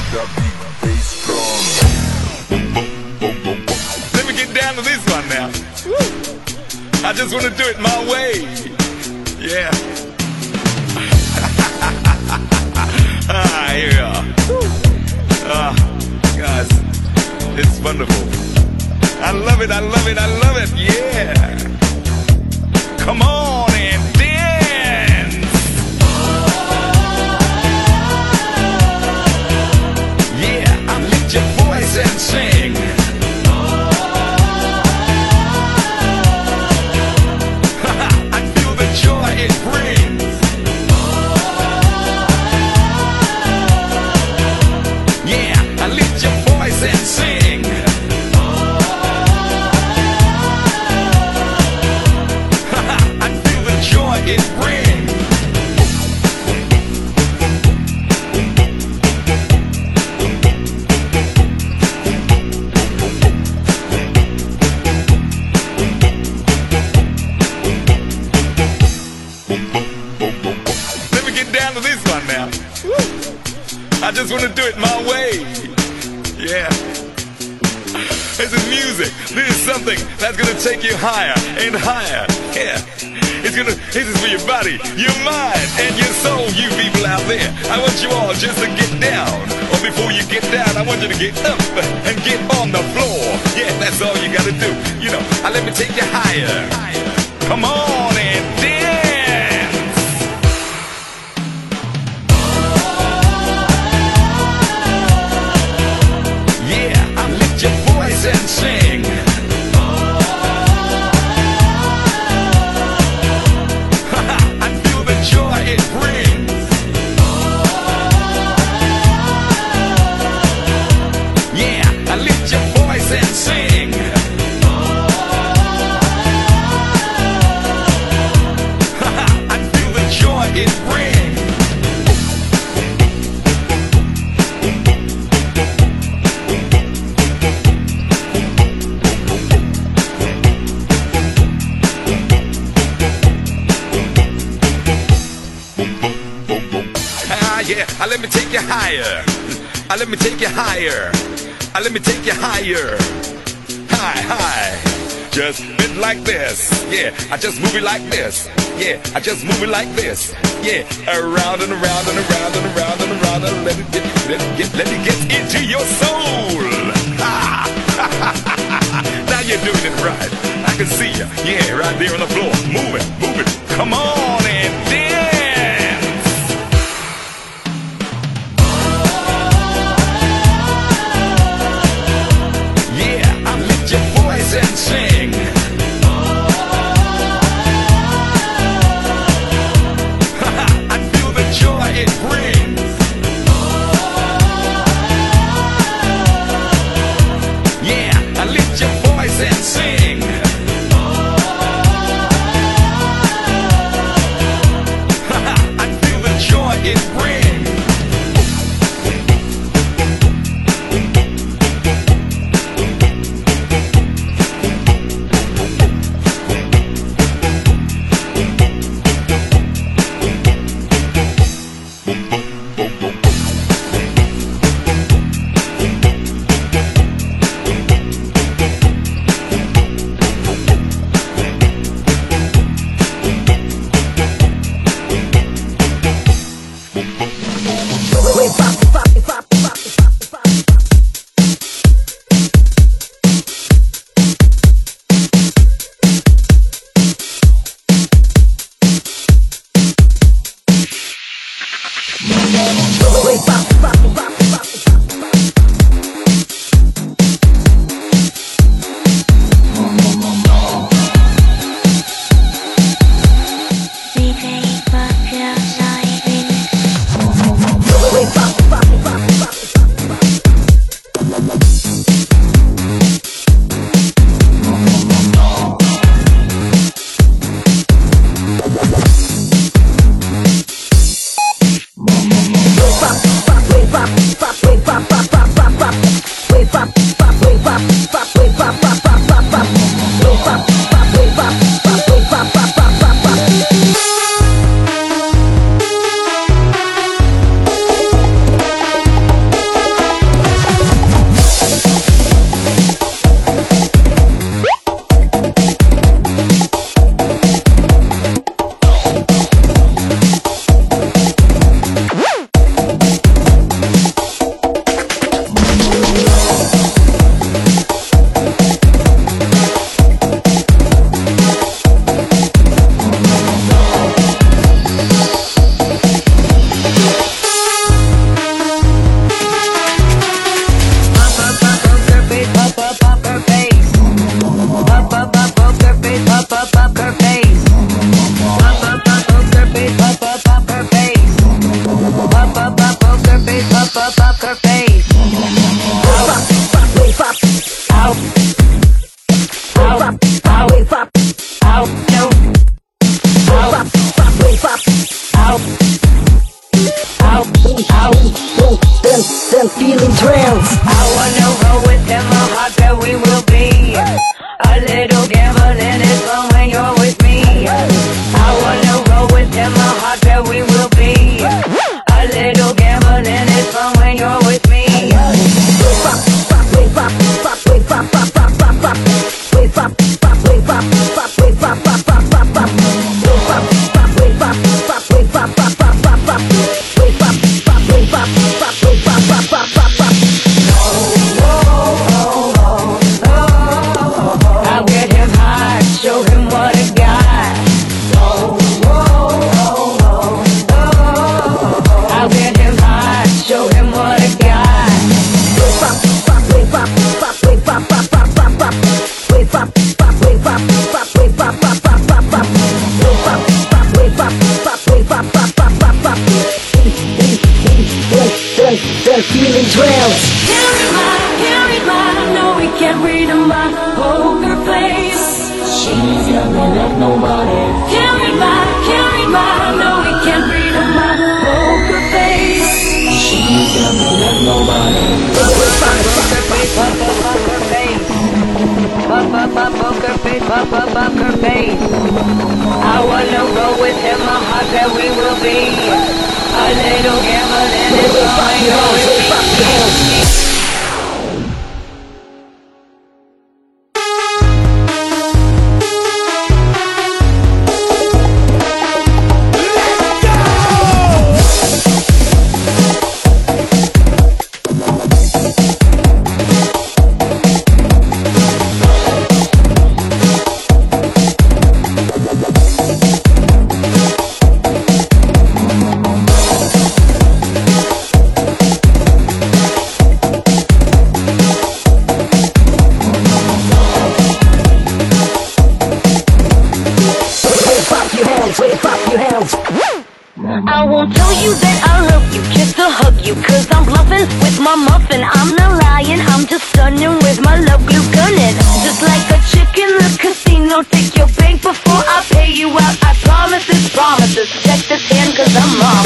that beat bass drum. Let me get down to this one now. Woo. I just want to do it my way. Yeah. Here we are. Guys, it's wonderful. I love it, I love it, I love it. Yeah. Come on and dance. Yeah, I lift your voice and sing. I feel the joy it brings. Yeah, I lift your voice and sing. I feel the joy it brings. Let me get down to this one now. Woo. I just want to do it my way. Yeah. This is music. This is something that's gonna take you higher and higher. Yeah. This is for your body, your mind, and your soul, you people out there. I want you all just to get down. Or before you get down, I want you to get up and get on the floor. Yeah, that's all you gotta do. You know, let me take you higher. Come on and dance. Yeah, I lift your voice and sing. I feel the joy it brings. Yeah, I lift your voice and sing. I feel the joy it brings. Yeah, let me take you higher. Let me take you higher. Let me take you higher. High, high. Just bit like this. Yeah, I just move it like this. Yeah, I just move it like this. Yeah, around and around and around and around and around and let it get into your soul. Now you're doing it right. I can see you. Yeah, right there on the floor. Move it, move it. Come on and dance. And sing. I feel the joy it brings. Yeah, I lift your voice and sing. let nobody. Can't revive, no, we can't breathe on my poker face. She ain't gonna let nobody. Poker face, poker face. Poker face. I wanna go with him, my heart that we will be. A little gambler and it's going on. I won't tell you that I love you, just to hug you, cause I'm bluffing with my muffin. I'm not lying, I'm just stunning with my love glue gunning. Just like a chick in the casino, take your bank before I pay you out. I promise this, promises, check this hand cause I'm mom.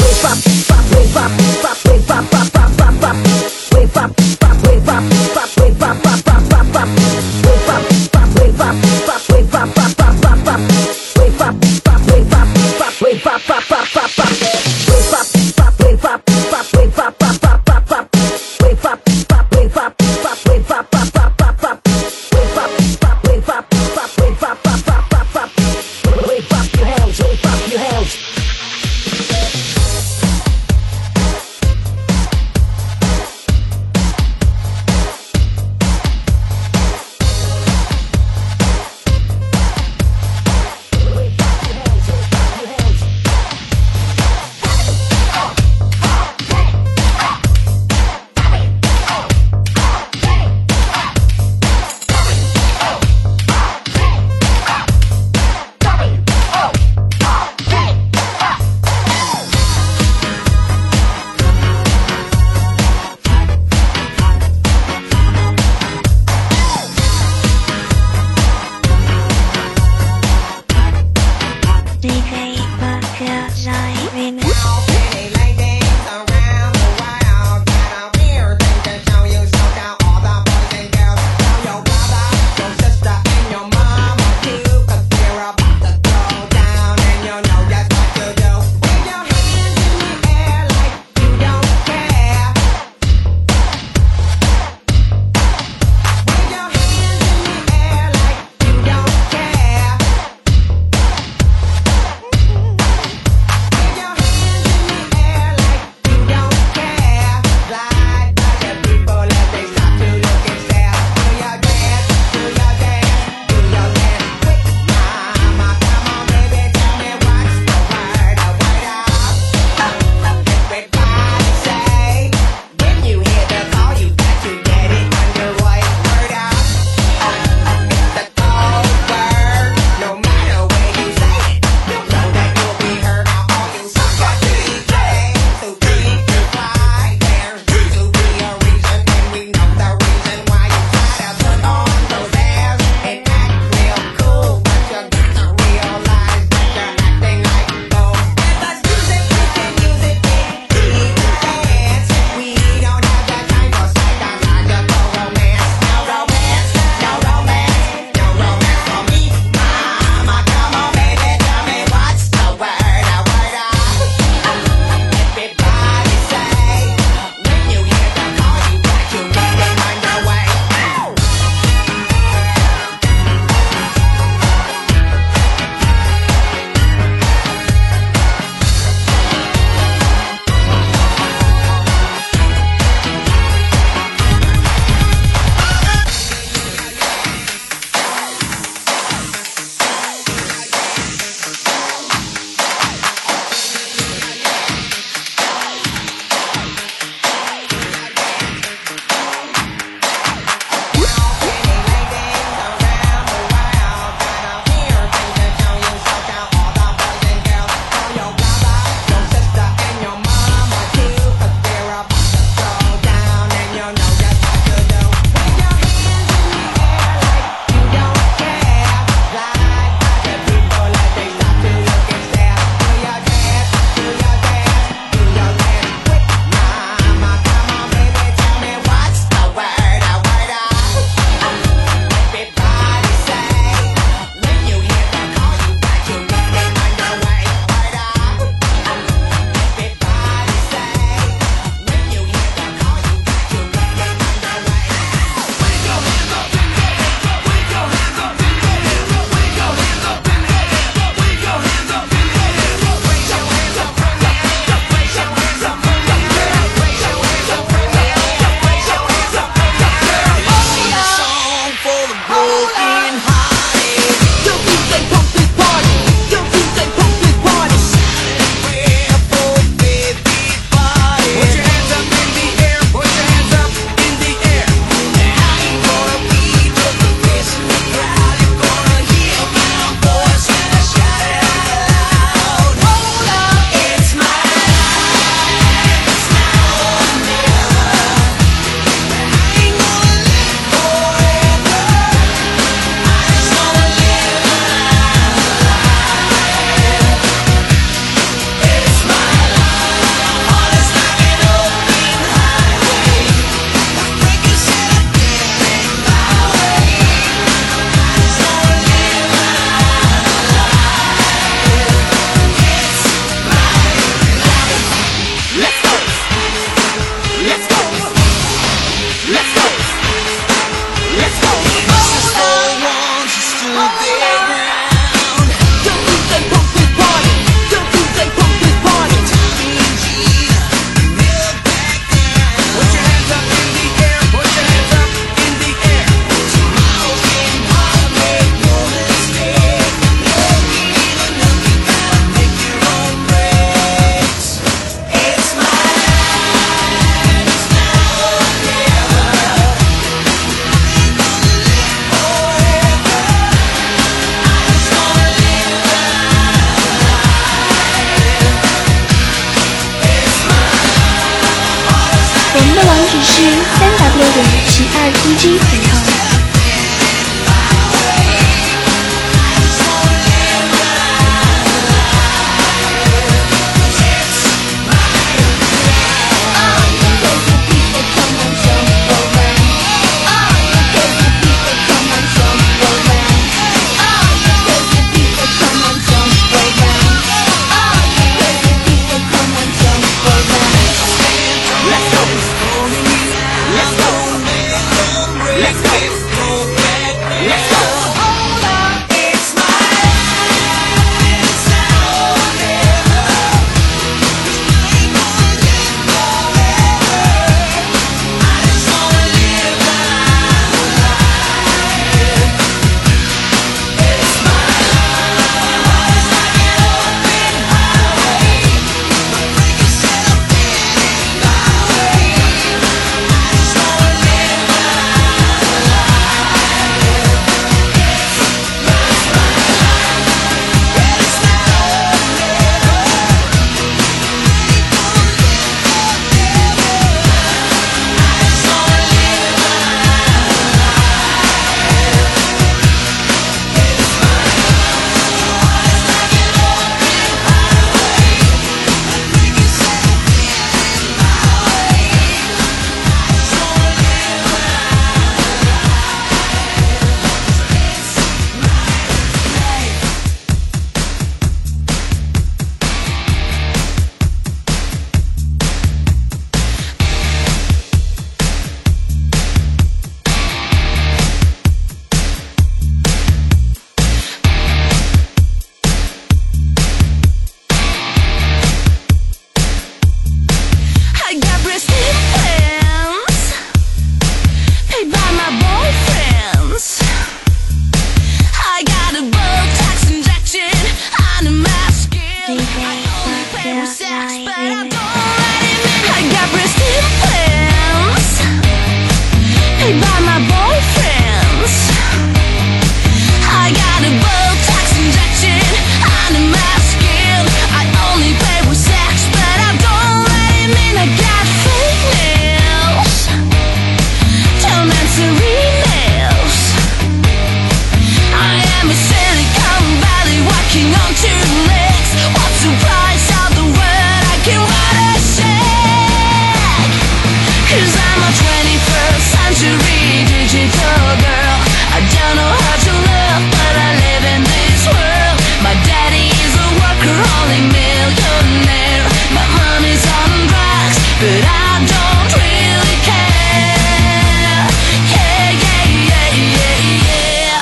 digital girl. I don't know how to love, but I live in this world. My daddy is a workaholic millionaire. My mommy's on drugs, but I don't really care. Yeah, yeah, yeah, yeah, yeah.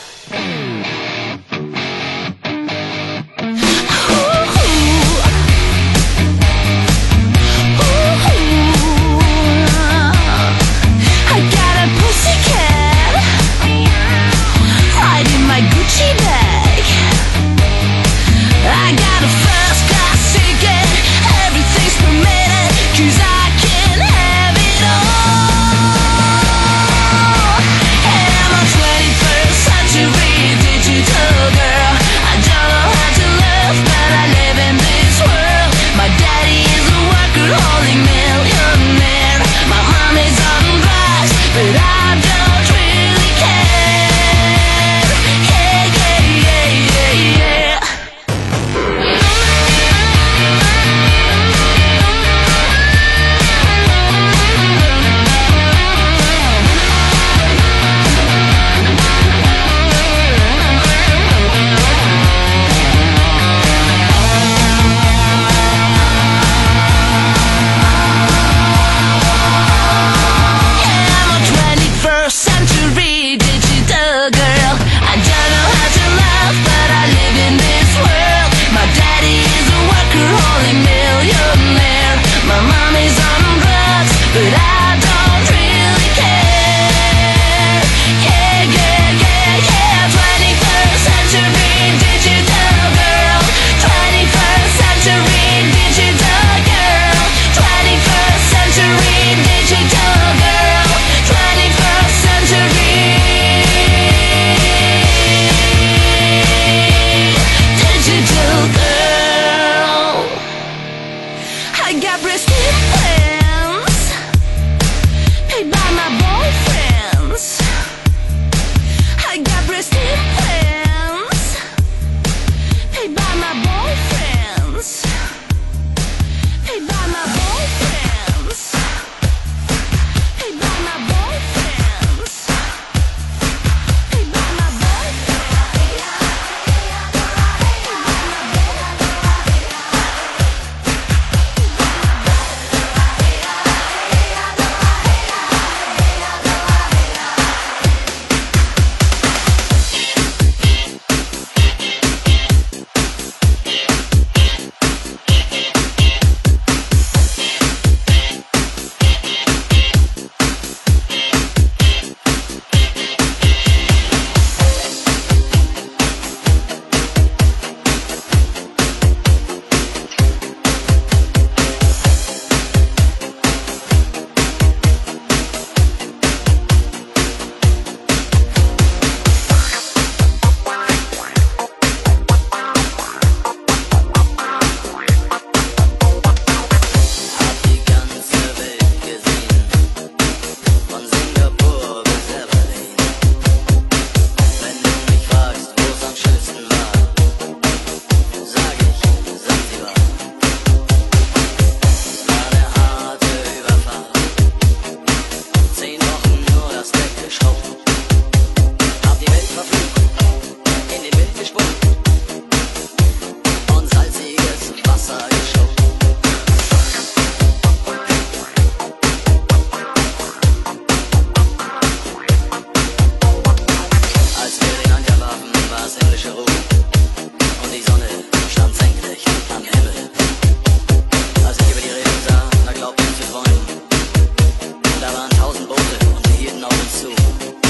Ooh, I got a pussycat right in my Gucci bag. I got a first class ticket, everything's permitted, 'cause I can have it all. And I'm a 21st century digital girl. I don't know how to love, but I live in this world. My daddy is a workaholic millionaire. My mom is on drugs, but I don't really care. Yeah, yeah, yeah, yeah, yeah. I'm a 21st century digital girl. I don't know how to love, but I live in this world. My daddy is a workaholic millionaire. My mom is on drugs, but I don't really care. Yeah, yeah, yeah, yeah. 21st century digital girl. 21st century digital girl. 21st century digital girl. 21st century digital girl. I got breast implants paid by my boyfriends. I got breast implants paid by my boyfriends. Paid by my boyfriends. Paid by my boyfriends. Paid by my Da waren 1000 Boote und wir hielten auf uns zu.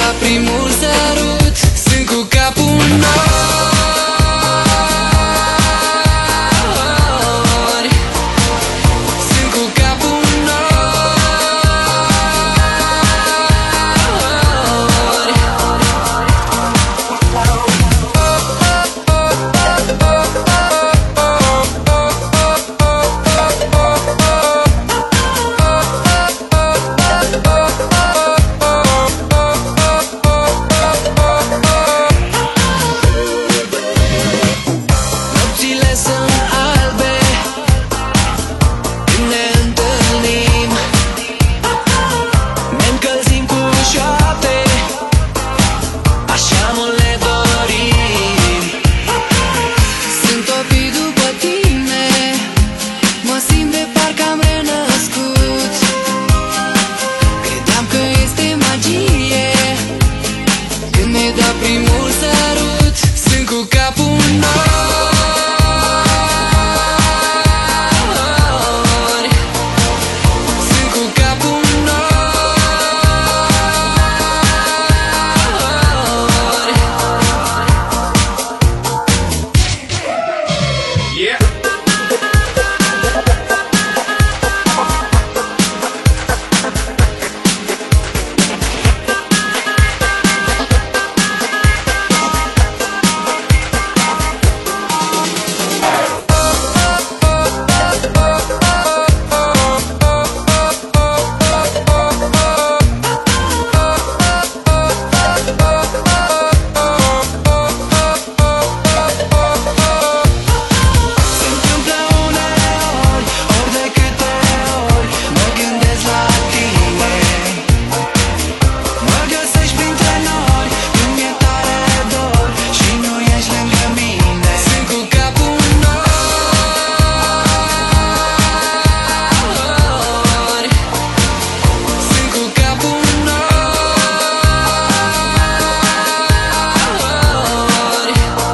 dat primul sărut, sunt cu capul nori, sunt cu capul nori. Nopțile sunt albe când ne întâlnim, ne încălzim cu șoapte, așa mult ne dorim. Sunt topit după tine, mă simt de parcă am renăscut. Credeam că este magie când ne dă primul sărut, sunt cu capul nori, sunt cu capul nori. Yeah. Se întâmplă uneori, ori de câte ori mă gândesc la tine, mă găsești printre noi când mi-e tare dor și nu ești lângă mine. Sunt cu capul nori, sunt cu capul nori.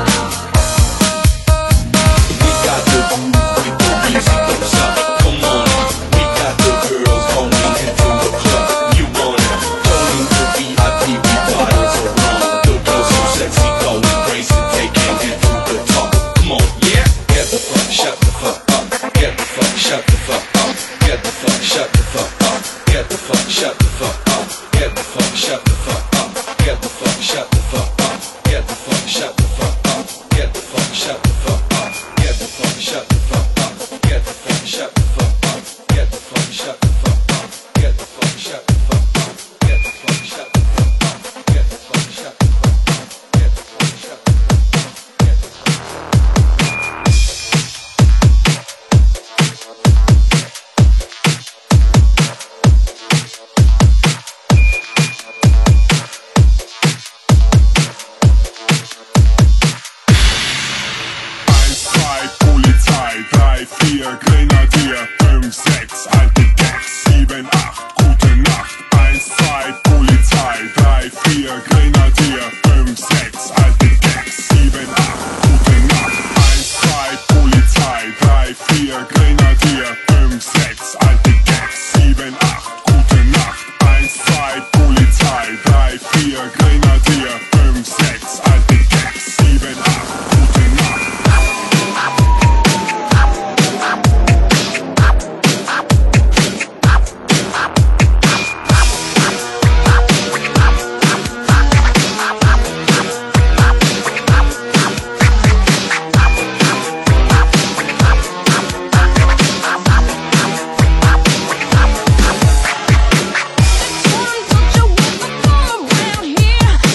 We got the groove with the music goes up. Come on, we got the girls going into the club. You want it? Going to VIP with bottles of rum. The girls so sexy, going crazy, taking it to the top. Come on, Yeah. get the fuck, shut the fuck up. Get the fuck, shut the fuck up. Get the fuck, shut the fuck up. Get the fuck, shut the fuck up. Get the fuck, shut the fuck up. Get the fuck, shut the fuck up. Get the fuck, shut the fuck up. Get the fuck, shut the fuck up. Get the fuck, shut the fuck up. Get the fuck, shut the fuck up. Get the fuck, shut the fuck up. Get the fuck, shut the fuck up. Get the fuck, shut the fuck up. Get the fuck, shut the fuck up. Get the fuck, shut the fuck up. Get the fuck. Polizei, 3, 4, Grenadier, 5, 6, alte Gags, 7, 8, gute Nacht. 1, 2, Polizei, 3, 4, Grenadier, 5, 6, alte Gags, 7, 8, gute Nacht. 1, 2, Polizei, 3, 4, Grenadier, 5, 6, alte Gags, 7, 8, gute Nacht. 1, 2, Polizei, 3, 4, Grenadier, 5, 6, alte Gags, 7, 8, gute Nacht. Don't you ever come around here.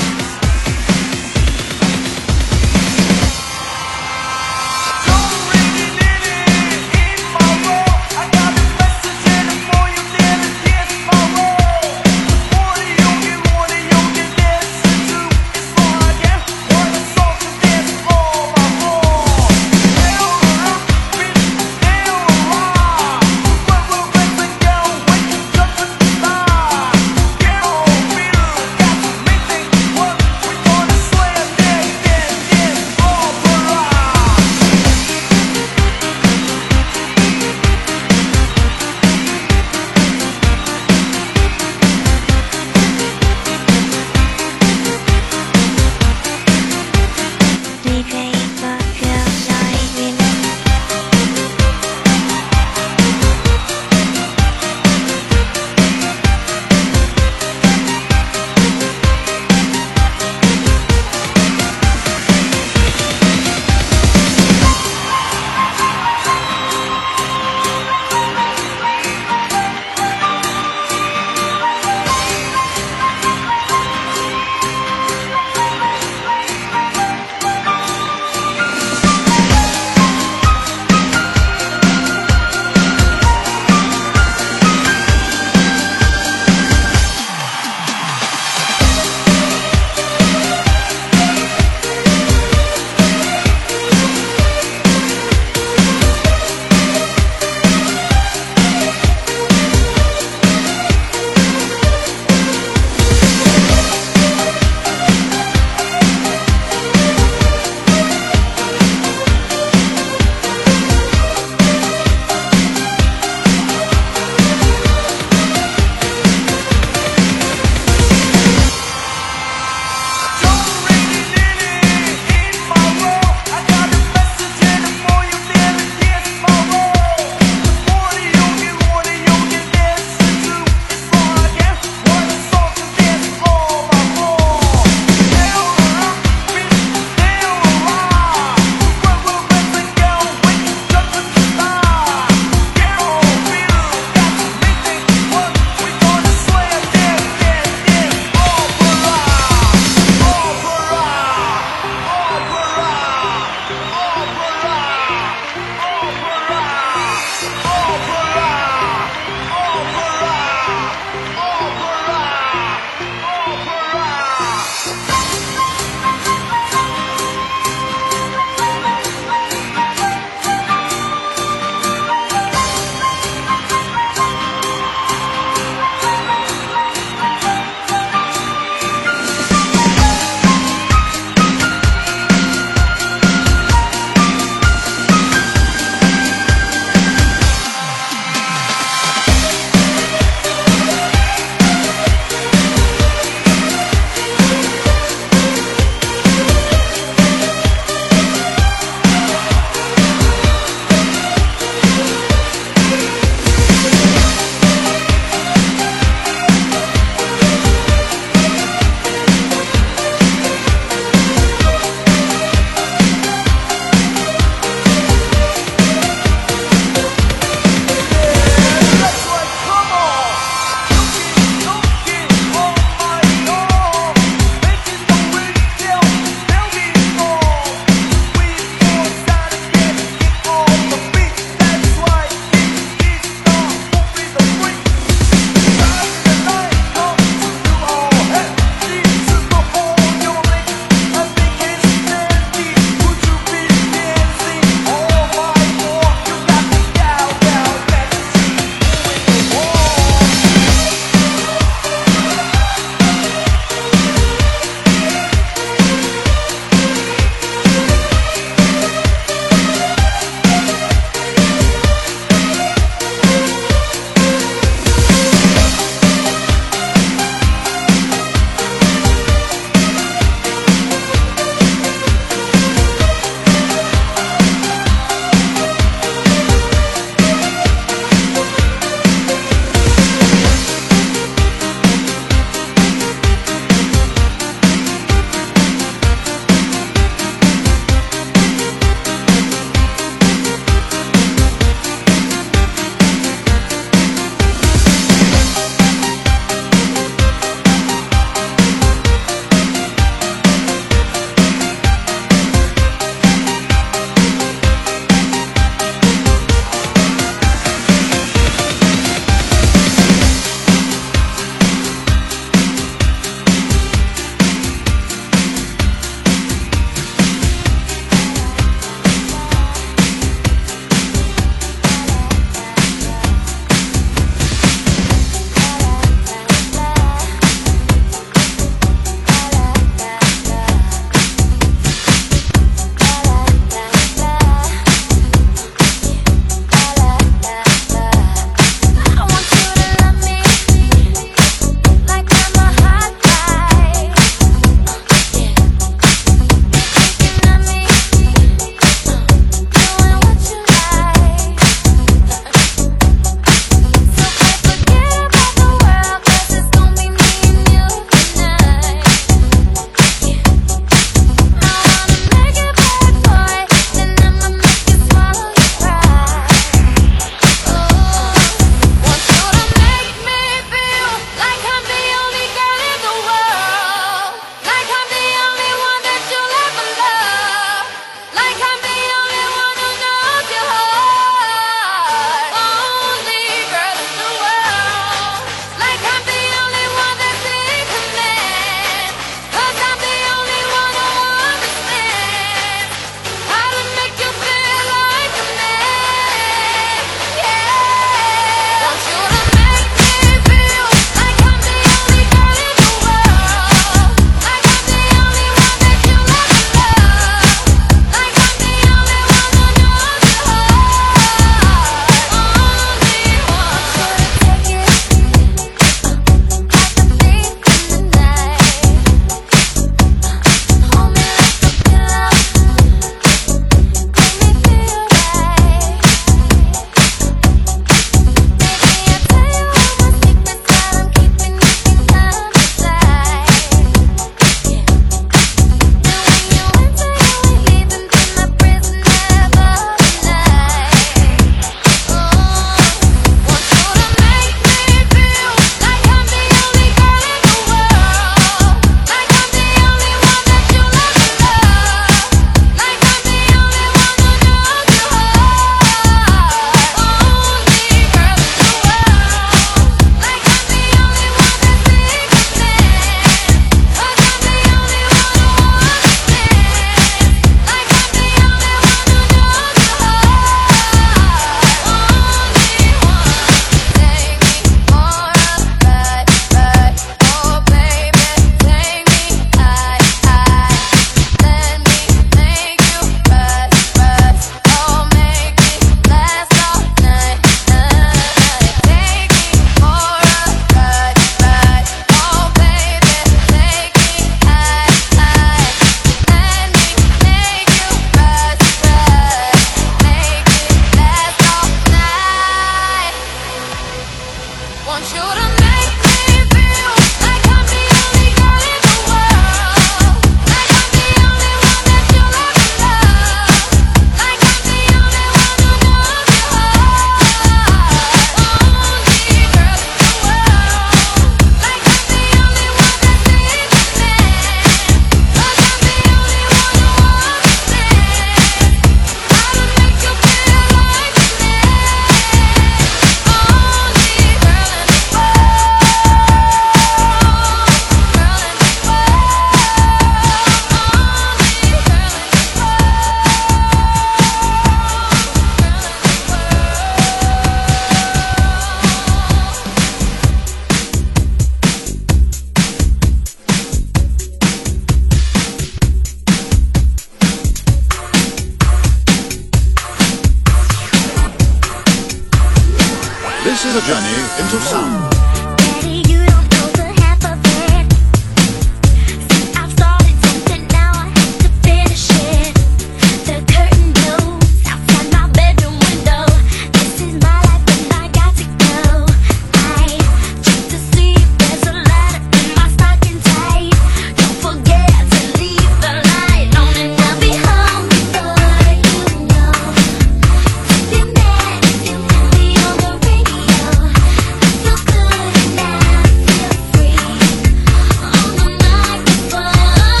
This is a journey into sound. Daddy, you don't know the half of it. Since I've started something, now I have to finish it. The curtain blows outside my bedroom window. This is my life and I got to go. I check to see if there's a lighter in my stocking tight. Don't forget to leave the light on and I'll be home before you know. Be mad if you put me on the radio. I feel good and I feel free on the microphone.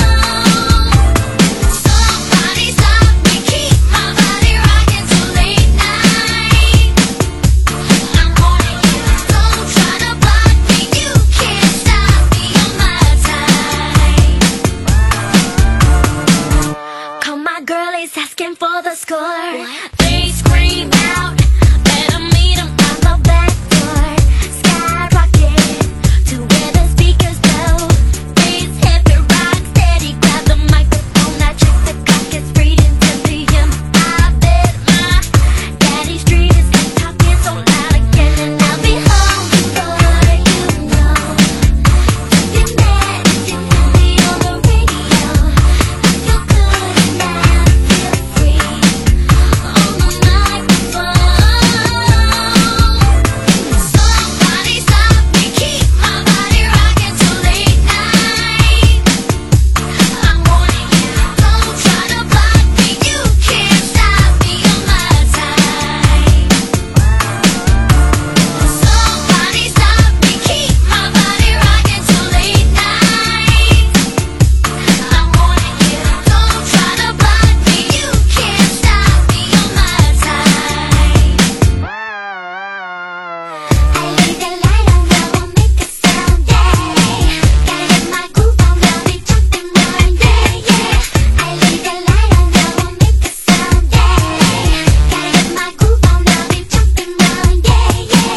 Somebody stop me, keep my body rocking till late night. I'm warning you, don't try to block me. You can't stop me on my time. Call my girlies asking for the score. They scream out, better meet 'em out the back door. Skyrocket to where the speakers go. Bass heavy, rock steady, grab the microphone. I check the clock, it's reading 10 p.m. I bet my daddy's street is talking so loud again, and I'll be home before you know. Be mad if you put me on the radio. I feel good and I feel free on the microphone. Somebody stop me, keep my body rocking till late night. I'm warning you, don't try to block me. You can't stop me on my time. Somebody stop me, keep my body rocking till late night. I'm warning you, don't try to block me. You can't stop me on my time. I leave the light on, I won't make a sound, yeah. Gotta get my groove on, I'll be jumping around, yeah, yeah. I leave the light on, I won't make a sound, yeah. Gotta get my groove on, I'll be jumping around, yeah, yeah.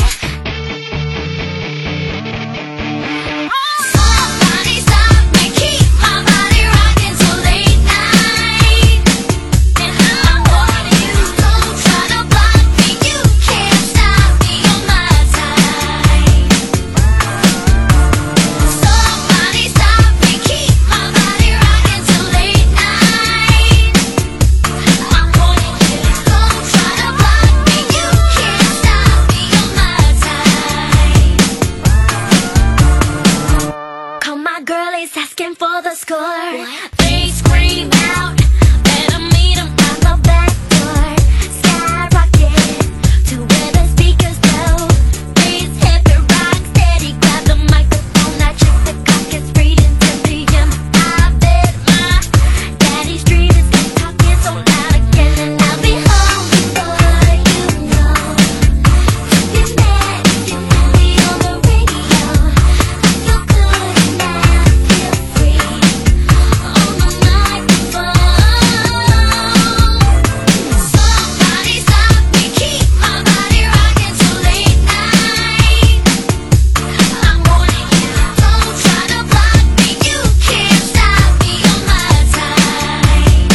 Somebody stop me, keep my body rocking till late night. And I'm warning you, don't try to block me. You can't stop me on my time. Somebody stop me, keep my body rocking till late night. I'm warning you, don't try to block me. You can't stop me on my time. Call my girlies asking for the score. They scream out, better meet 'em out the back door. Skyrocket to where the speakers go. Bass heavy, rock steady, grab the microphone. I check the clock, it's reading 10 p.m. I bet my daddy's street is talking so loud again, and I'll be home before you know. Be mad if you put me on the radio. I feel good and I feel free on the microphone. Somebody stop me, keep my body rocking till late night. I'm warning you, don't try to block me. You can't stop me on my time.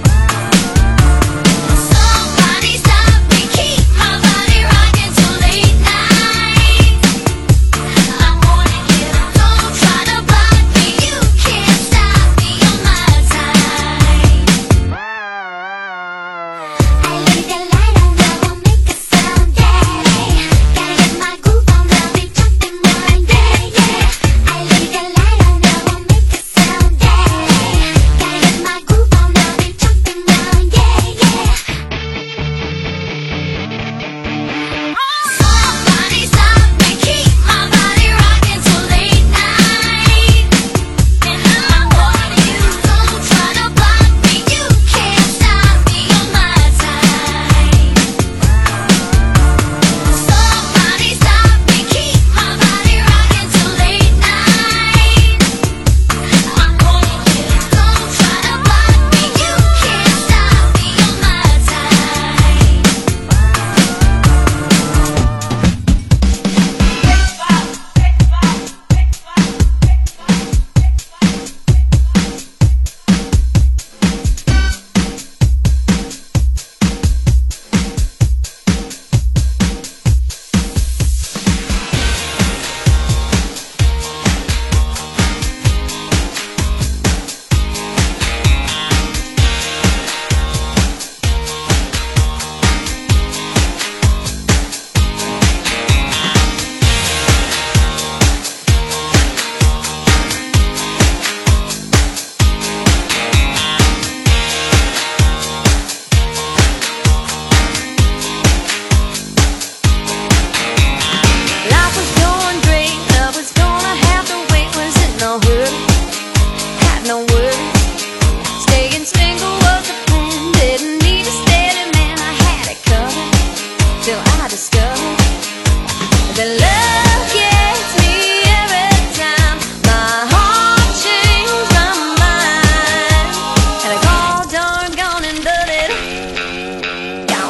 Somebody stop me, keep my body rocking till late night. I'm warning you, don't try to block me. You can't stop me on my time. I leave the light on, I won't make a sound, yeah. Gotta get my groove on, I'll be jumping around, yeah, yeah. I leave the light on, I won't make a sound, yeah. Gotta get my groove on, I'll be jumping around, yeah, yeah. Somebody stop me, keep my body rocking till late night. And I'm warning you, don't try to block me. You can't stop me on my time.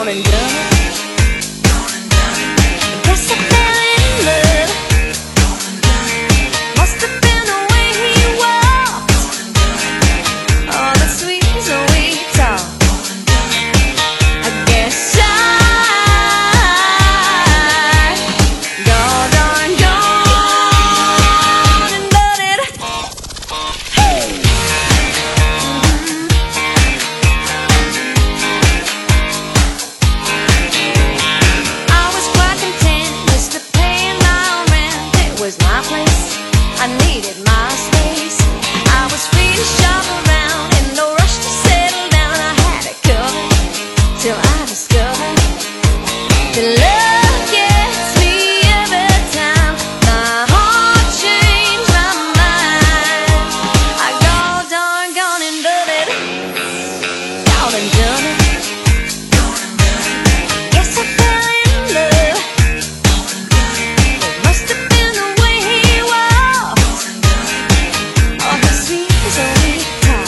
gone and done it. Guess I fell in love. Must have been the way he walked, all the sweet talk. I guess I gone and done it. Hey. I was quite content just to pay my own rent. It was my place, I needed my space. I was free to shop around, in no rush to settle down. I had it covered till I discovered that love gets me every time. My heart changed my mind. I gone and done it. Gone and done it. Guess I fell in love. It must have been the way he walked, all his sweet talk.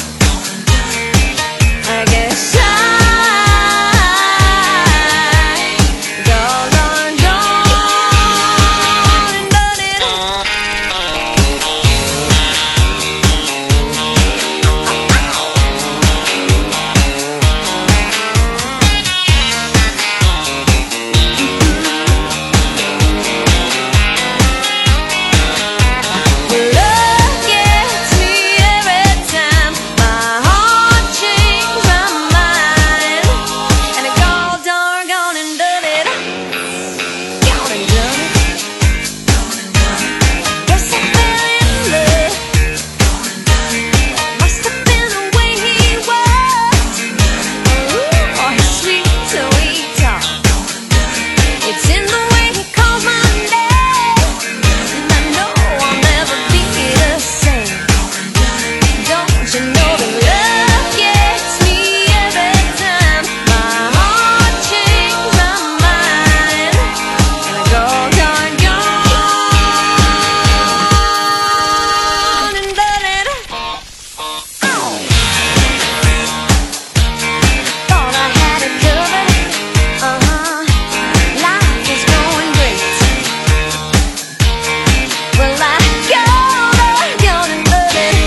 I guess I gone and done it. Love gets me every time. My heart changed my mind, and I gone and done it. Gone and done it. Guess I fell in love. Must have been the way he walked, all his sweet talk. It's in the way he calls my name, and I know I'll never be the same. Don't you know that love gets me every time? My heart changed my mind, and I gone and done it. Thought I had it covered. Life is going great. Well, I gone and done it.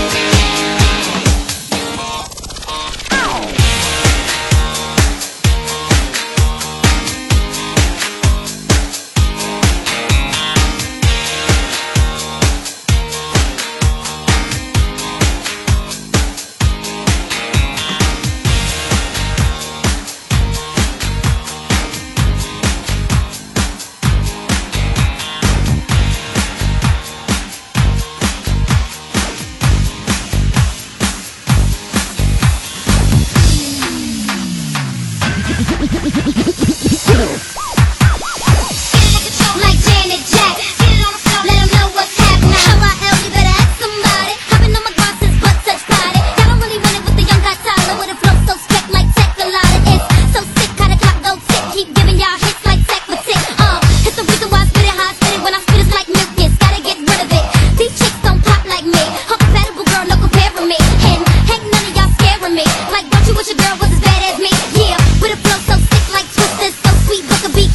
Like Janet Jackson, get it on the floor, let 'em know what's happening. How I L, you better ask somebody. Hopping on my grind since butt touch body. Y'all don't really want it with the young guy Tyler, with a flow so spec like Teccolada. It's so sick, how the clock go tick, keep giving y'all hits like Tech for tick. It's the reason why I spit it how I spit it. When I spit it's like mucus, gotta get rid of it. These chicks don't pop like me, uncompatible girl, no comparing me. And ain't none of y'all scaring me. Like, don't you wish your girl was as bad as me? Yeah, with a flow so sick like Twisted, so sweet, book a beat.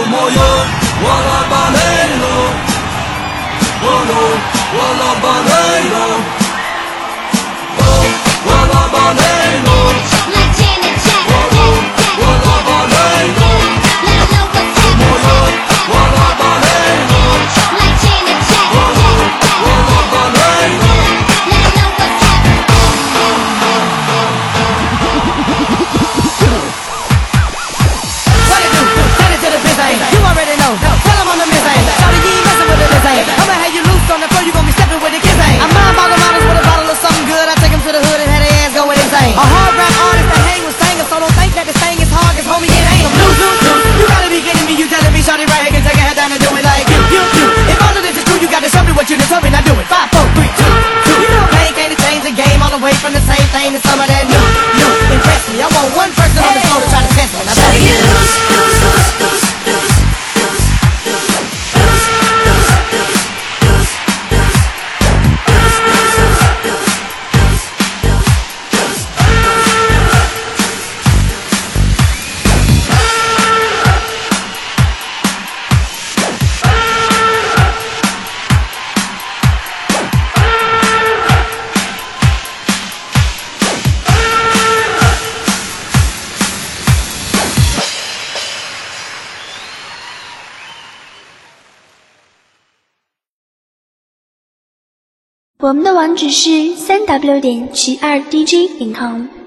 moyo wala banero, moyo wala banero, oh wala banero, Like Janet Jackson. moyo wala banero, Let 'em know what's happening. moyo wala banero, Like Janet Jackson. moyo wala banero. Let 'em know what's happening. What it do? Send it to the biz ain't. You already know. Tell 'em I'm the miss ain't. Shawty, you ain't messing with the biz ain't. I'ma have you loose on the floor, you gon' be stepping with the kids ain't. I'm mind boggling models with a bottle of something good. I take 'em to the hood and have their ass going insane. A hard rap artist that hang with singers, so don't think that this thing is hard, 'cause homie, it ain't. Lose. You gotta be kidding me, you telling me shawty right here can take her head down and do it like you. If all of this is true, you gotta show me what you done told me, now do it. 5, 4, 3, 2. You know pain came to change the game all the way from the same thing to some of that new. Impress me, I want one person on the floor to try to test me. Now tell me. 我们的网址是3w.72dj.com。